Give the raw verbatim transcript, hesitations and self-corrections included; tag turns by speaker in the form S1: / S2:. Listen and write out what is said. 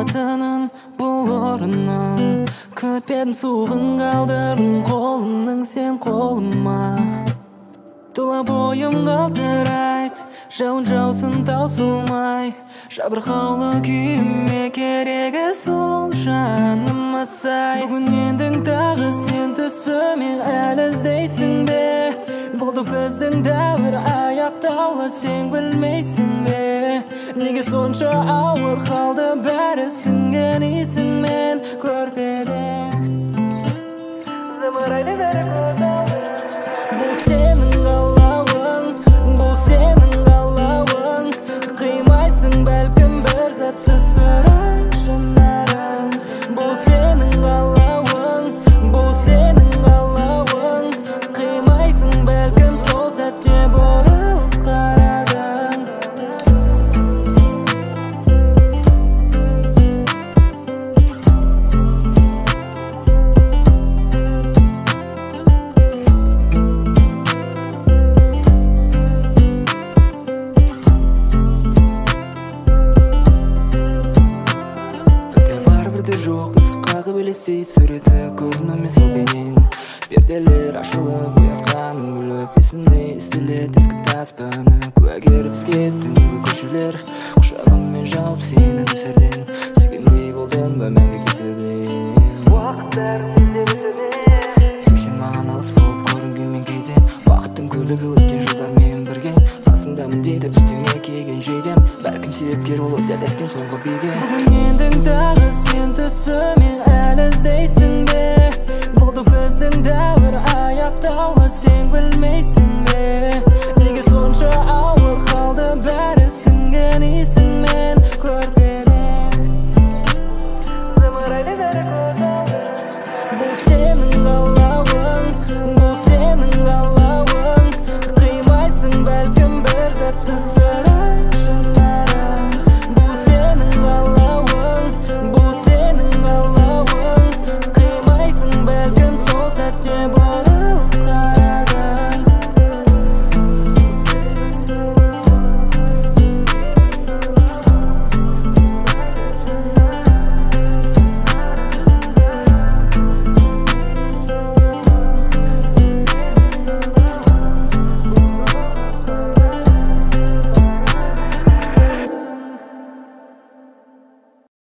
S1: қалатынын бұл орыннан күтпедім, суығын қалдырдың қолымның сен қолыма. Тұла бойым қалтырайды, жауын жаусын таусылмай, жабырқаулы күйіме керегі сол жаныма сай. Бүгін ендің тағы сен түсіме әлі іздейсің бе? Болды біздің дәуір аяқтаулы, сен білмейсің бе? Неге сонша ауыр қалды бәрі сіңген есіңмен көрпеде? Зымырайды бәрі көзі. Бұл сенің қалауың, бұл сенің қалауың, қимайсың бәлкім бір затты сыры жанарың. Бұл сенің қалауың, бұл сенің қалауың, қимайсың бәлкім сол сәтте бұрылып қарадың. Жоқ, із қағып елестейді суреті көрінуме сол бейнең. Перделер ашылып, ұятқаның күліп, есімде естіледі ескі таспаны. Куәгер бізге түнгі көшелер, құшағыммен жауып сені нөсерден. Сүйгендей болдым ба мәңгі кетерден. Уақыт бәрін тез өтеді. Тек сен маған алыс болып көрінгенмен кейде, уақыттың көлігі өткен жылдармен бірге. Қасыңдамын дейді үстіңе киген жейдем, бәлкім себепкер болып дәл ескен соңғы биге. Бүгін ендің тағы сен түсіме әлі іздейсің бе? Болды біздің дәуір аяқтаулы, сен білмейсің бе?